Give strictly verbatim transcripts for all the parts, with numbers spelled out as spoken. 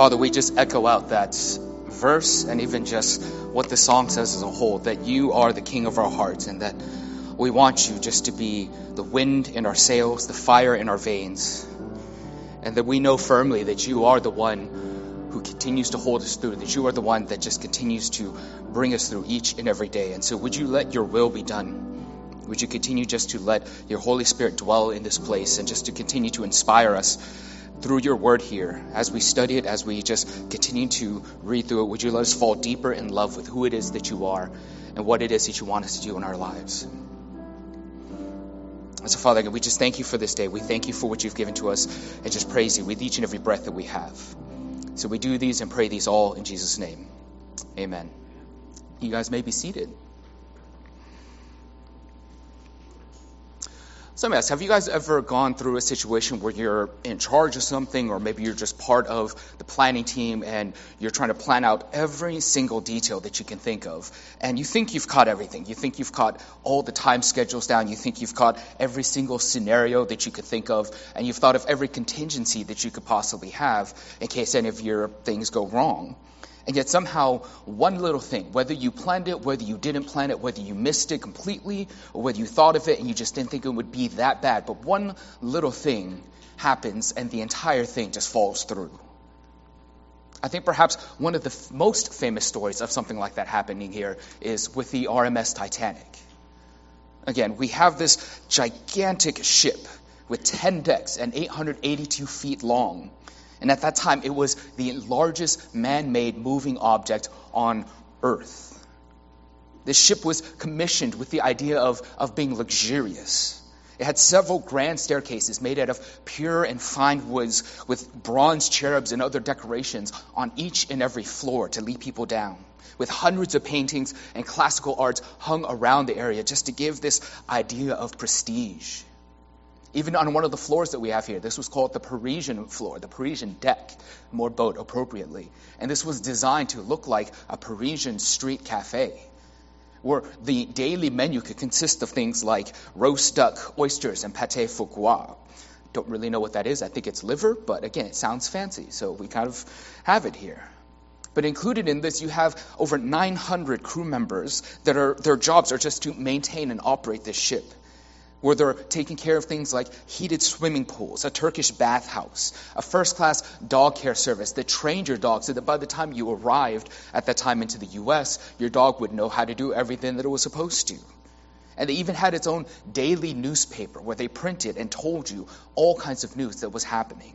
Father, we just echo out that verse and even just what the song says as a whole, that you are the King of our hearts, and that we want you just to be the wind in our sails, the fire in our veins, and that we know firmly that you are the one who continues to hold us through, that you are the one that just continues to bring us through each and every day. And so would you let your will be done? Would you continue just to let your Holy Spirit dwell in this place and just to continue to inspire us through your word here as we study it, as we just continue to read through it? Would you let us fall deeper in love with who it is that you are and what it is that you want us to do in our lives? And so, Father, we just thank you for this day. We thank you for what you've given to us and just praise you with each and every breath that we have. So we do these and pray these all in Jesus' name. Amen. You guys may be seated. So let me ask, have you guys ever gone through a situation where you're in charge of something, or maybe you're just part of the planning team and you're trying to plan out every single detail that you can think of, and you think you've caught everything. You think you've caught all the time schedules down. You think you've caught every single scenario that you could think of, and you've thought of every contingency that you could possibly have in case any of your things go wrong. And yet somehow one little thing, whether you planned it, whether you didn't plan it, whether you missed it completely, or whether you thought of it and you just didn't think it would be that bad, but one little thing happens and the entire thing just falls through. I think perhaps one of the f- most famous stories of something like that happening here is with the R M S Titanic. Again, we have this gigantic ship with ten decks and eight hundred eighty-two feet long. And at that time, it was the largest man-made moving object on Earth. This ship was commissioned with the idea of, of being luxurious. It had several grand staircases made out of pure and fine woods with bronze cherubs and other decorations on each and every floor to lead people down, with hundreds of paintings and classical arts hung around the area just to give this idea of prestige. Even on one of the floors that we have here, this was called the Parisian floor, the Parisian deck, more boat appropriately. And this was designed to look like a Parisian street cafe, where the daily menu could consist of things like roast duck, oysters, and pâté foie gras. Don't really know what that is. I think it's liver, but again, it sounds fancy, so we kind of have it here. But included in this, you have over nine hundred crew members that are their jobs are just to maintain and operate this ship, where they're taking care of things like heated swimming pools, a Turkish bathhouse, a first-class dog care service that trained your dog so that by the time you arrived at that time into the U S, your dog would know how to do everything that it was supposed to. And they even had its own daily newspaper where they printed and told you all kinds of news that was happening.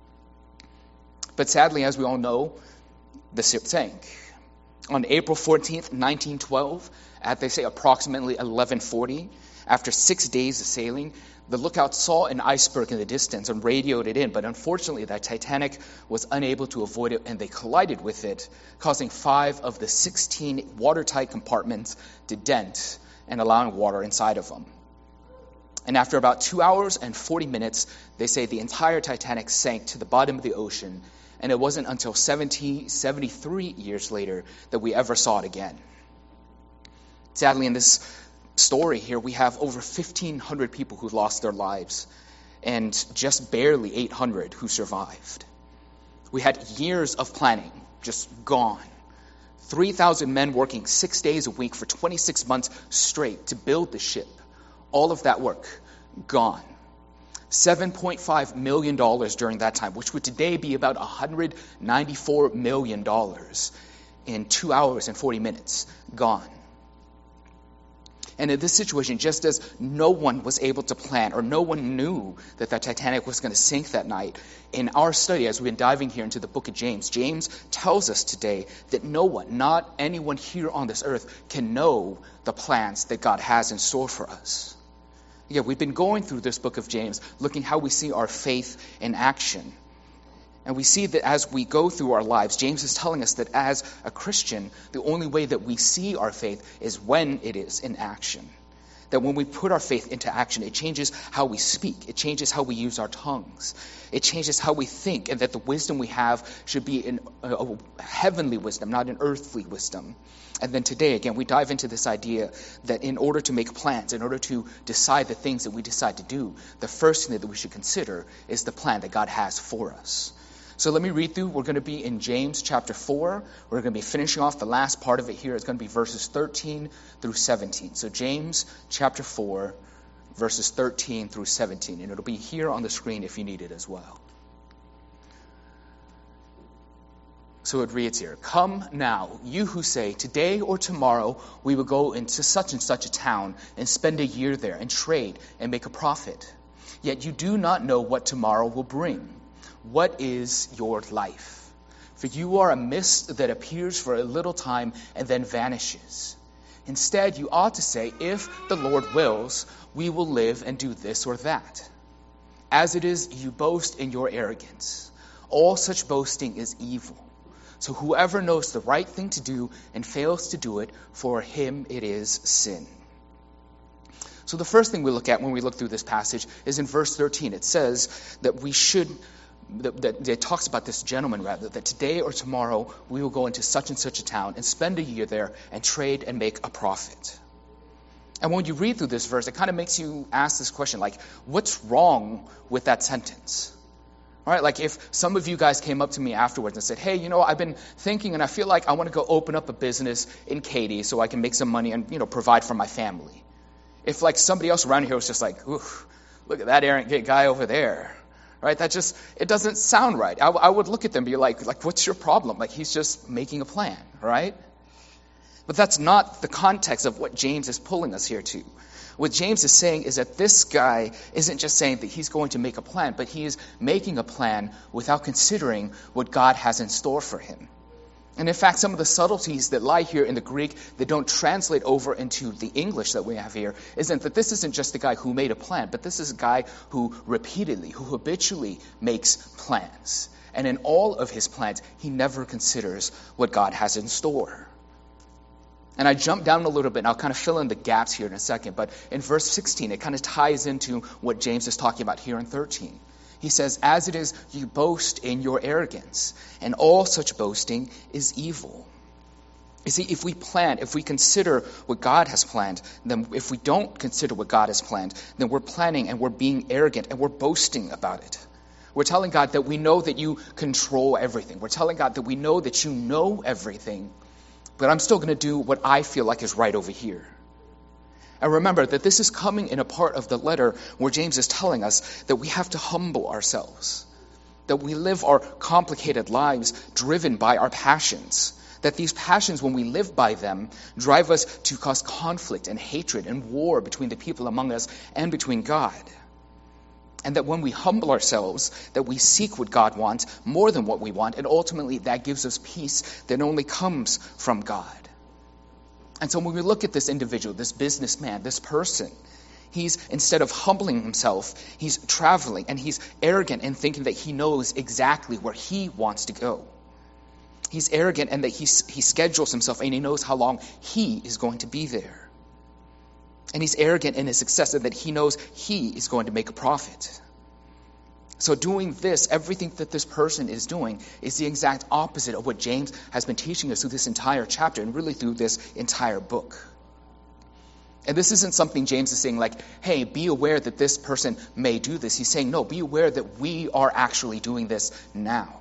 But sadly, as we all know, the ship sank. On April fourteenth, nineteen twelve, at, they say, approximately eleven forty, after six days of sailing, the lookout saw an iceberg in the distance and radioed it in, but unfortunately that Titanic was unable to avoid it and they collided with it, causing five of the sixteen watertight compartments to dent and allowing water inside of them. And after about two hours and forty minutes, they say the entire Titanic sank to the bottom of the ocean, and it wasn't until seventy, seventy-three years later that we ever saw it again. Sadly, in this story here, we have over fifteen hundred people who lost their lives and just barely eight hundred who survived. We had years of planning just gone. three thousand men working six days a week for twenty-six months straight to build the ship. All of that work gone. seven point five million dollars during that time, which would today be about one hundred ninety-four million dollars in two hours and forty minutes, gone. And in this situation, just as no one was able to plan or no one knew that the Titanic was going to sink that night, in our study, as we've been diving here into the book of James, James tells us today that no one, not anyone here on this earth, can know the plans that God has in store for us. Yeah, we've been going through this book of James, looking how we see our faith in action. And we see that as we go through our lives, James is telling us that as a Christian, the only way that we see our faith is when it is in action. That when we put our faith into action, it changes how we speak. It changes how we use our tongues. It changes how we think, and that the wisdom we have should be in a, a heavenly wisdom, not an earthly wisdom. And then today, again, we dive into this idea that in order to make plans, in order to decide the things that we decide to do, the first thing that we should consider is the plan that God has for us. So let me read through. We're going to be in James chapter four. We're going to be finishing off the last part of it here. It's going to be verses thirteen through seventeen. So James chapter four, verses thirteen through seventeen. And it'll be here on the screen if you need it as well. So it reads here, "Come now, you who say, today or tomorrow we will go into such and such a town and spend a year there and trade and make a profit. Yet you do not know what tomorrow will bring. What is your life? For you are a mist that appears for a little time and then vanishes. Instead, you ought to say, if the Lord wills, we will live and do this or that. As it is, you boast in your arrogance. All such boasting is evil. So whoever knows the right thing to do and fails to do it, for him it is sin." So the first thing we look at when we look through this passage is in verse thirteen. It says that we should, that, that it talks about this gentleman rather, that today or tomorrow we will go into such and such a town and spend a year there and trade and make a profit. And when you read through this verse, it kind of makes you ask this question, like, what's wrong with that sentence? All right, like if some of you guys came up to me afterwards and said, hey, you know, I've been thinking and I feel like I want to go open up a business in Katy so I can make some money and, you know, provide for my family. If like somebody else around here was just like, ooh, look at that arrogant guy over there, right? That just, it doesn't sound right. I, I would look at them and be like, like, what's your problem? Like he's just making a plan, right? But that's not the context of what James is pulling us here to. What James is saying is that this guy isn't just saying that he's going to make a plan, but he is making a plan without considering what God has in store for him. And in fact, some of the subtleties that lie here in the Greek that don't translate over into the English that we have here isn't that this isn't just the guy who made a plan, but this is a guy who repeatedly, who habitually makes plans. And in all of his plans, he never considers what God has in store. And I jump down a little bit, and I'll kind of fill in the gaps here in a second. But in verse sixteen, it kind of ties into what James is talking about here in thirteen. He says, as it is, you boast in your arrogance, and all such boasting is evil. You see, if we plan, if we consider what God has planned, then if we don't consider what God has planned, then we're planning and we're being arrogant and we're boasting about it. We're telling God that we know that you control everything. We're telling God that we know that you know everything. But I'm still going to do what I feel like is right over here. And remember that this is coming in a part of the letter where James is telling us that we have to humble ourselves, that we live our complicated lives driven by our passions, that these passions, when we live by them, drive us to cause conflict and hatred and war between the people among us and between God. And that when we humble ourselves, that we seek what God wants more than what we want, and ultimately that gives us peace that only comes from God. And so when we look at this individual, this businessman, this person, he's, instead of humbling himself, he's traveling and he's arrogant and thinking that he knows exactly where he wants to go. He's arrogant and that he, he schedules himself and he knows how long he is going to be there. And he's arrogant in his success and that he knows he is going to make a profit. So doing this, everything that this person is doing is the exact opposite of what James has been teaching us through this entire chapter and really through this entire book. And this isn't something James is saying like, hey, be aware that this person may do this. He's saying, no, be aware that we are actually doing this now.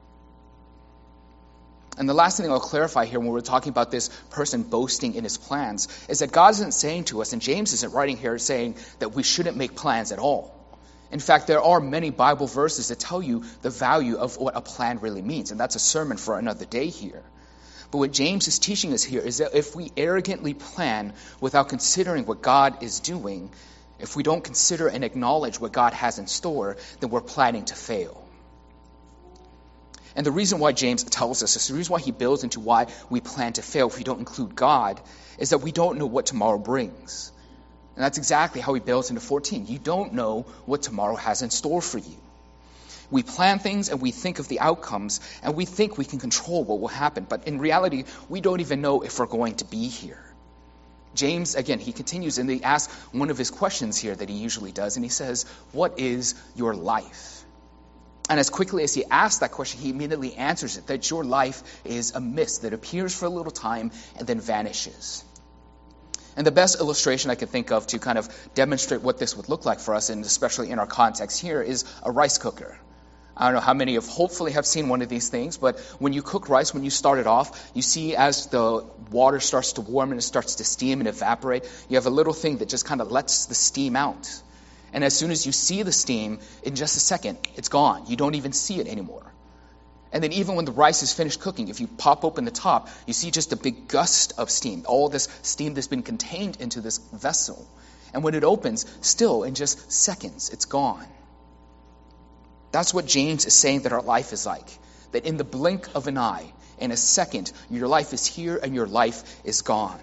And the last thing I'll clarify here when we're talking about this person boasting in his plans is that God isn't saying to us, and James isn't writing here saying that we shouldn't make plans at all. In fact, there are many Bible verses that tell you the value of what a plan really means, and that's a sermon for another day here. But what James is teaching us here is that if we arrogantly plan without considering what God is doing, if we don't consider and acknowledge what God has in store, then we're planning to fail. And the reason why James tells us this, the reason why he builds into why we plan to fail if we don't include God, is that we don't know what tomorrow brings. And that's exactly how he builds into fourteen. You don't know what tomorrow has in store for you. We plan things and we think of the outcomes and we think we can control what will happen. But in reality, we don't even know if we're going to be here. James, again, he continues and he asks one of his questions here that he usually does. And he says, what is your life? And as quickly as he asks that question, he immediately answers it, that your life is a mist that appears for a little time and then vanishes. And the best illustration I could think of to kind of demonstrate what this would look like for us, and especially in our context here, is a rice cooker. I don't know how many of hopefully have seen one of these things, but when you cook rice, when you start it off, you see as the water starts to warm and it starts to steam and evaporate, you have a little thing that just kind of lets the steam out. And as soon as you see the steam, in just a second, it's gone. You don't even see it anymore. And then even when the rice is finished cooking, if you pop open the top, you see just a big gust of steam, all this steam that's been contained into this vessel. And when it opens, still in just seconds, it's gone. That's what James is saying that our life is like. That in the blink of an eye, in a second, your life is here and your life is gone.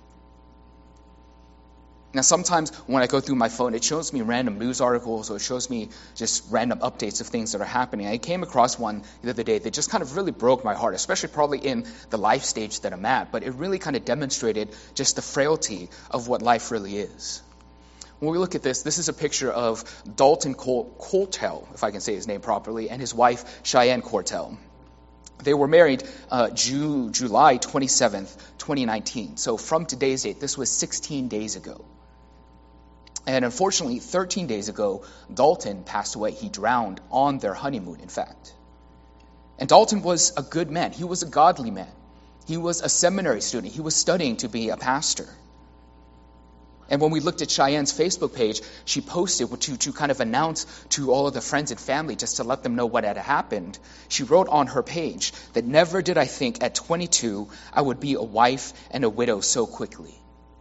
Now, sometimes when I go through my phone, it shows me random news articles or it shows me just random updates of things that are happening. I came across one the other day that just kind of really broke my heart, especially probably in the life stage that I'm at. But it really kind of demonstrated just the frailty of what life really is. When we look at this, this is a picture of Dalton Col- Courtel, if I can say his name properly, and his wife, Cheyenne Courtel. They were married uh, Ju- July twenty-seventh, twenty nineteen. So from today's date, this was sixteen days ago. And unfortunately, thirteen days ago, Dalton passed away. He drowned on their honeymoon, in fact. And Dalton was a good man. He was a godly man. He was a seminary student. He was studying to be a pastor. And when we looked at Cheyenne's Facebook page, she posted to, to kind of announce to all of the friends and family, just to let them know what had happened. She wrote on her page that never did I think at twenty-two I would be a wife and a widow so quickly.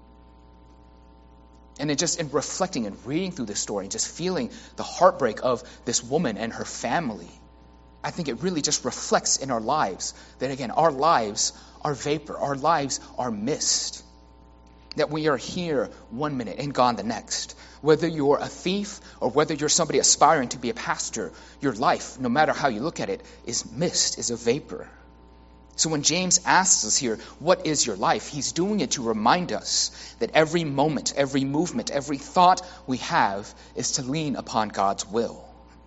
And it just in reflecting and reading through this story and just feeling the heartbreak of this woman and her family, I think it really just reflects in our lives that, again, our lives are vapor. Our lives are mist. That we are here one minute and gone the next. Whether you're a thief or whether you're somebody aspiring to be a pastor, your life, no matter how you look at it, is mist, is a vapor. So when James asks us here, what is your life? He's doing it to remind us that every moment, every movement, every thought we have is to lean upon God's will.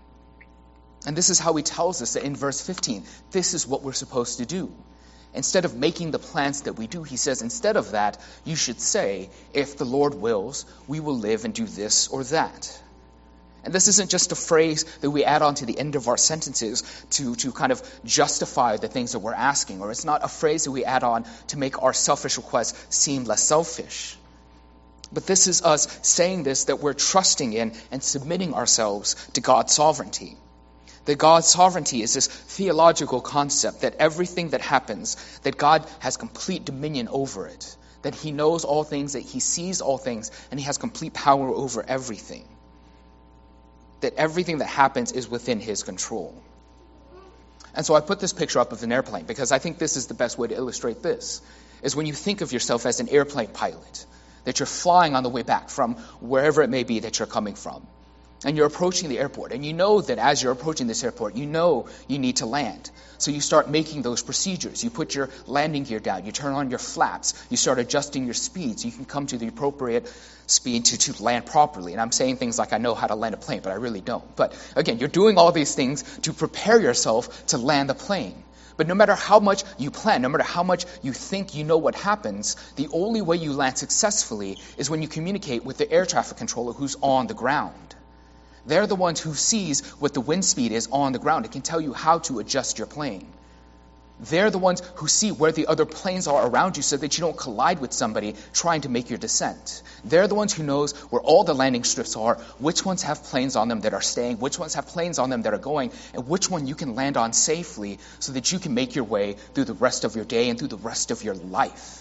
And this is how he tells us that in verse fifteen, this is what we're supposed to do. Instead of making the plans that we do, he says, instead of that, you should say, if the Lord wills, we will live and do this or that. And this isn't just a phrase that we add on to the end of our sentences to, to kind of justify the things that we're asking, or it's not a phrase that we add on to make our selfish requests seem less selfish. But this is us saying this, that we're trusting in and submitting ourselves to God's sovereignty. That God's sovereignty is this theological concept that everything that happens, that God has complete dominion over it. That he knows all things, that he sees all things, and he has complete power over everything. That everything that happens is within his control. And so I put this picture up of an airplane because I think this is the best way to illustrate this. Is when you think of yourself as an airplane pilot, that you're flying on the way back from wherever it may be that you're coming from. And you're approaching the airport, and you know that as you're approaching this airport, you know you need to land. So you start making those procedures. You put your landing gear down, you turn on your flaps, you start adjusting your speed so you can come to the appropriate speed to, to land properly. And I'm saying things like I know how to land a plane, but I really don't. But again, you're doing all these things to prepare yourself to land the plane. But no matter how much you plan, no matter how much you think you know what happens, the only way you land successfully is when you communicate with the air traffic controller who's on the ground. They're the ones who sees what the wind speed is on the ground. It can tell you how to adjust your plane. They're the ones who see where the other planes are around you so that you don't collide with somebody trying to make your descent. They're the ones who knows where all the landing strips are, which ones have planes on them that are staying, which ones have planes on them that are going, and which one you can land on safely so that you can make your way through the rest of your day and through the rest of your life.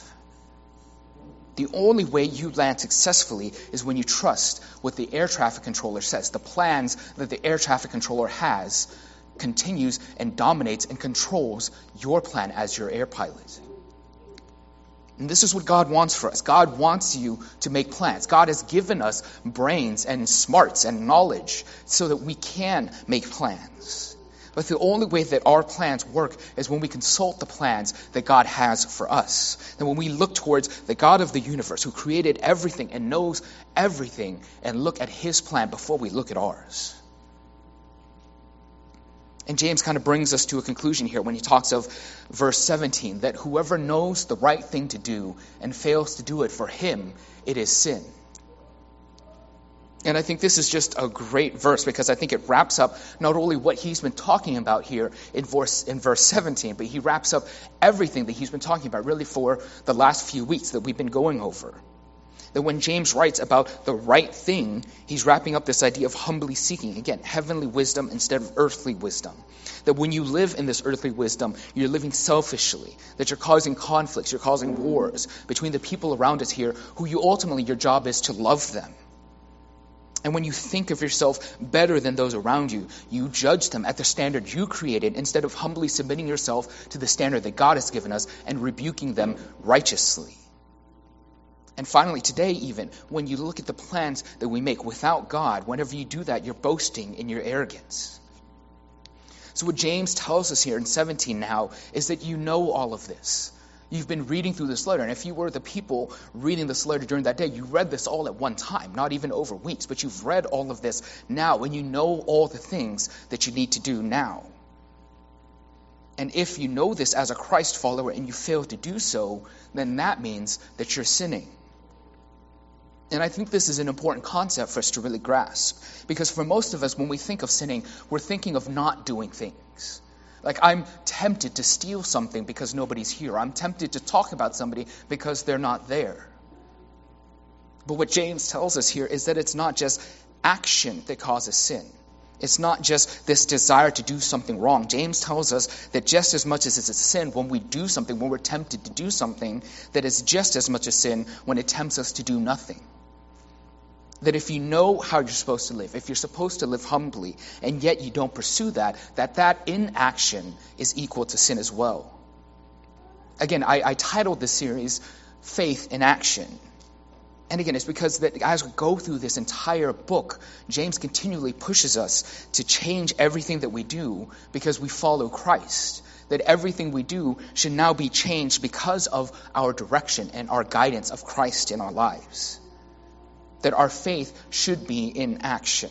The only way you land successfully is when you trust what the air traffic controller says. The plans that the air traffic controller has continues and dominates and controls your plan as your air pilot. And this is what God wants for us. God wants you to make plans. God has given us brains and smarts and knowledge so that we can make plans. But the only way that our plans work is when we consult the plans that God has for us. And when we look towards the God of the universe who created everything and knows everything and look at his plan before we look at ours. And James kind of brings us to a conclusion here when he talks of verse seventeen, that whoever knows the right thing to do and fails to do it, for him it is sin. And I think this is just a great verse because I think it wraps up not only what he's been talking about here in verse, in verse seventeen, but he wraps up everything that he's been talking about really for the last few weeks that we've been going over. That when James writes about the right thing, he's wrapping up this idea of humbly seeking, again, heavenly wisdom instead of earthly wisdom. That when you live in this earthly wisdom, you're living selfishly, that you're causing conflicts, you're causing wars between the people around us here who you ultimately, your job is to love them. And when you think of yourself better than those around you, you judge them at the standard you created instead of humbly submitting yourself to the standard that God has given us and rebuking them righteously. And finally, today even, when you look at the plans that we make without God, whenever you do that, you're boasting in your arrogance. So what James tells us here in seventeen now is that you know all of this. You've been reading through this letter, and if you were the people reading this letter during that day, you read this all at one time, not even over weeks, but you've read all of this now, and you know all the things that you need to do now. And if you know this as a Christ follower and you fail to do so, then that means that you're sinning. And I think this is an important concept for us to really grasp, because for most of us, when we think of sinning, we're thinking of not doing things. Like, I'm tempted to steal something because nobody's here. I'm tempted to talk about somebody because they're not there. But what James tells us here is that it's not just action that causes sin. It's not just this desire to do something wrong. James tells us that just as much as it's a sin when we do something, when we're tempted to do something, that it's just as much a sin when it tempts us to do nothing. That if you know how you're supposed to live, if you're supposed to live humbly, and yet you don't pursue that, that that inaction is equal to sin as well. Again, I, I titled this series, Faith in Action. And again, it's because that as we go through this entire book, James continually pushes us to change everything that we do because we follow Christ. That everything we do should now be changed because of our direction and our guidance of Christ in our lives. That our faith should be in action.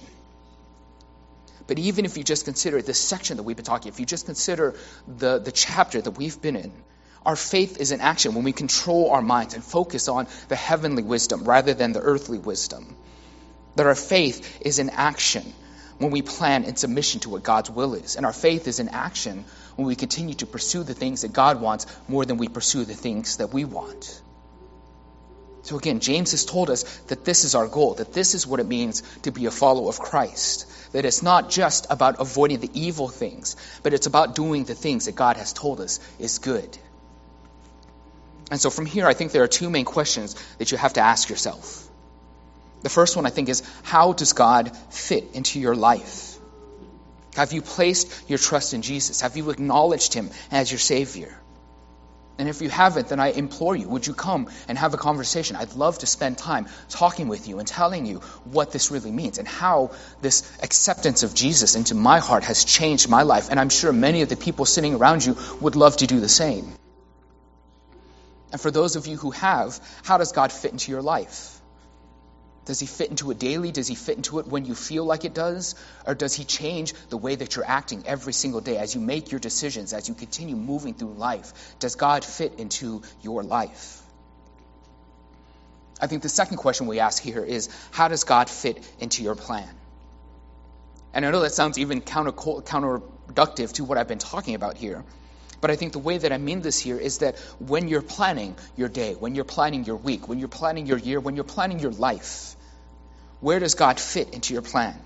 But even if you just consider this section that we've been talking, if you just consider the, the chapter that we've been in, our faith is in action when we control our minds and focus on the heavenly wisdom rather than the earthly wisdom. That our faith is in action when we plan in submission to what God's will is. And our faith is in action when we continue to pursue the things that God wants more than we pursue the things that we want. So again, James has told us that this is our goal, that this is what it means to be a follower of Christ. That it's not just about avoiding the evil things, but it's about doing the things that God has told us is good. And so from here, I think there are two main questions that you have to ask yourself. The first one, I think, is how does God fit into your life? Have you placed your trust in Jesus? Have you acknowledged him as your Savior? And if you haven't, then I implore you, would you come and have a conversation? I'd love to spend time talking with you and telling you what this really means and how this acceptance of Jesus into my heart has changed my life. And I'm sure many of the people sitting around you would love to do the same. And for those of you who have, how does God fit into your life? Does he fit into it daily? Does he fit into it when you feel like it does? Or does he change the way that you're acting every single day as you make your decisions, as you continue moving through life? Does God fit into your life? I think the second question we ask here is, how does God fit into your plan? And I know that sounds even counter counterproductive to what I've been talking about here. But I think the way that I mean this here is that when you're planning your day, when you're planning your week, when you're planning your year, when you're planning your life, where does God fit into your plan?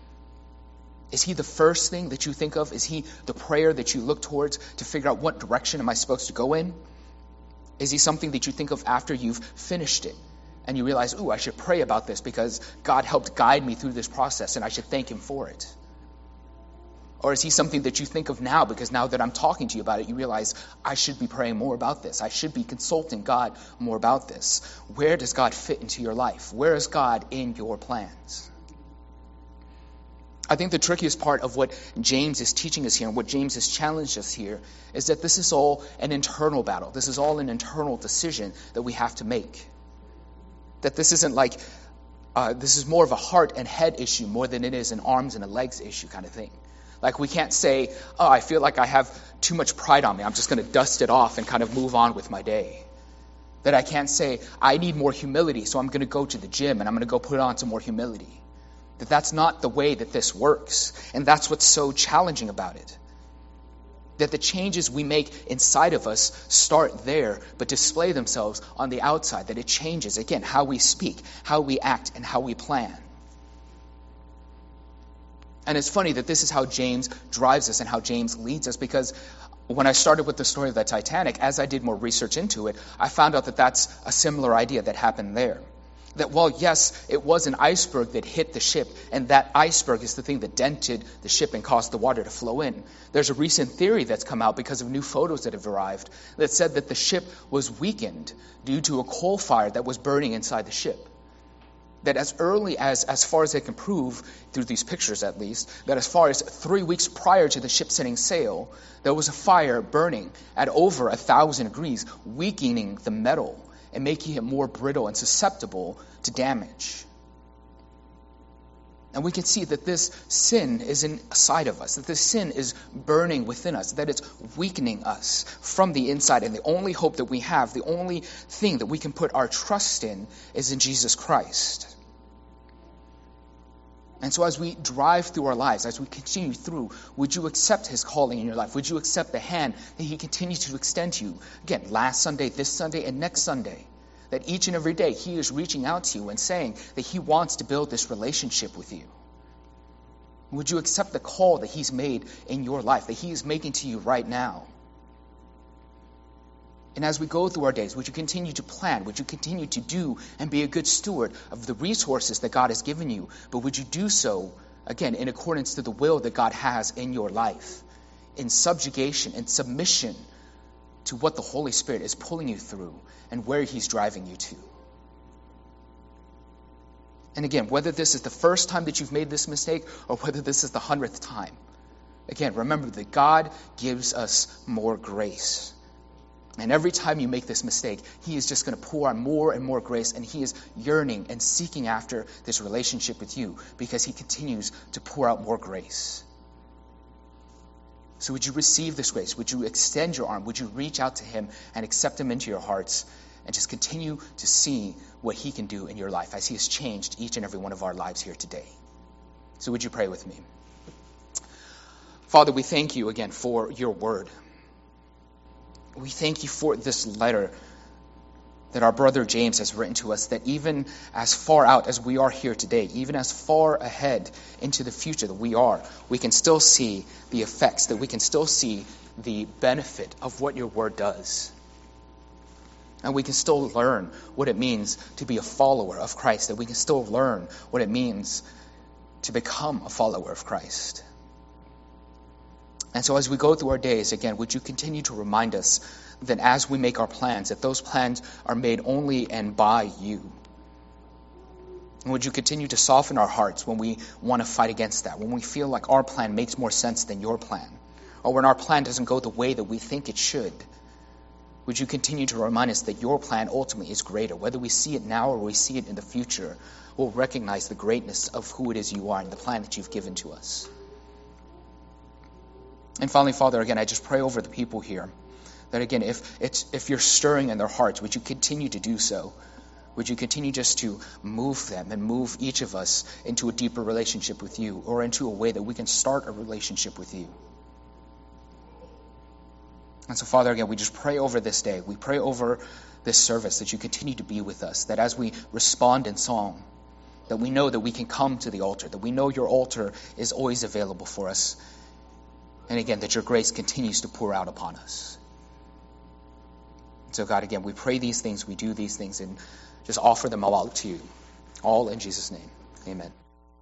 Is he the first thing that you think of? Is he the prayer that you look towards to figure out what direction am I supposed to go in? Is he something that you think of after you've finished it and you realize, ooh, I should pray about this because God helped guide me through this process and I should thank him for it? Or is he something that you think of now because now that I'm talking to you about it, you realize I should be praying more about this. I should be consulting God more about this. Where does God fit into your life? Where is God in your plans? I think the trickiest part of what James is teaching us here and what James has challenged us here is that this is all an internal battle. This is all an internal decision that we have to make. That this isn't like, uh, this is more of a heart and head issue more than it is an arms and a legs issue kind of thing. Like we can't say, oh, I feel like I have too much pride on me. I'm just going to dust it off and kind of move on with my day. That I can't say, I need more humility, so I'm going to go to the gym and I'm going to go put on some more humility. That that's not the way that this works. And that's what's so challenging about it. That the changes we make inside of us start there, but display themselves on the outside. That it changes, again, how we speak, how we act, and how we plan. And it's funny that this is how James drives us and how James leads us, because when I started with the story of the Titanic, as I did more research into it, I found out that that's a similar idea that happened there. That while, yes, it was an iceberg that hit the ship, and that iceberg is the thing that dented the ship and caused the water to flow in. There's a recent theory that's come out because of new photos that have arrived that said that the ship was weakened due to a coal fire that was burning inside the ship. That as early as, as far as they can prove, through these pictures at least, that as far as three weeks prior to the ship setting sail, there was a fire burning at over a thousand degrees, weakening the metal and making it more brittle and susceptible to damage. And we can see that this sin is inside of us, that this sin is burning within us, that it's weakening us from the inside. And the only hope that we have, the only thing that we can put our trust in, is in Jesus Christ. And so as we drive through our lives, as we continue through, would you accept his calling in your life? Would you accept the hand that he continues to extend to you? Again, last Sunday, this Sunday, and next Sunday. That each and every day he is reaching out to you and saying that he wants to build this relationship with you. Would you accept the call that he's made in your life, that he is making to you right now? And as we go through our days, would you continue to plan? Would you continue to do and be a good steward of the resources that God has given you? But would you do so, again, in accordance to the will that God has in your life, in subjugation and submission to what the Holy Spirit is pulling you through and where he's driving you to? And again, whether this is the first time that you've made this mistake or whether this is the hundredth time, again, remember that God gives us more grace. And every time you make this mistake, he is just going to pour on more and more grace, and he is yearning and seeking after this relationship with you because he continues to pour out more grace. So would you receive this grace? Would you extend your arm? Would you reach out to him and accept him into your hearts and just continue to see what he can do in your life as he has changed each and every one of our lives here today? So would you pray with me? Father, we thank you again for your word. We thank you for this letter that our brother James has written to us, that even as far out as we are here today, even as far ahead into the future that we are, we can still see the effects, that we can still see the benefit of what your word does. And we can still learn what it means to be a follower of Christ, that we can still learn what it means to become a follower of Christ. And so as we go through our days, again, would you continue to remind us that as we make our plans, that those plans are made only and by you. And would you continue to soften our hearts when we want to fight against that, when we feel like our plan makes more sense than your plan, or when our plan doesn't go the way that we think it should. Would you continue to remind us that your plan ultimately is greater, whether we see it now or we see it in the future, we'll recognize the greatness of who it is you are and the plan that you've given to us. And finally, Father, again, I just pray over the people here that, again, if it's if you're stirring in their hearts, would you continue to do so? Would you continue just to move them and move each of us into a deeper relationship with you, or into a way that we can start a relationship with you? And so, Father, again, we just pray over this day. We pray over this service that you continue to be with us, that as we respond in song, that we know that we can come to the altar, that we know your altar is always available for us. And again, that your grace continues to pour out upon us. And so, God, again, we pray these things, we do these things, and just offer them all out to you. All in Jesus' name. Amen.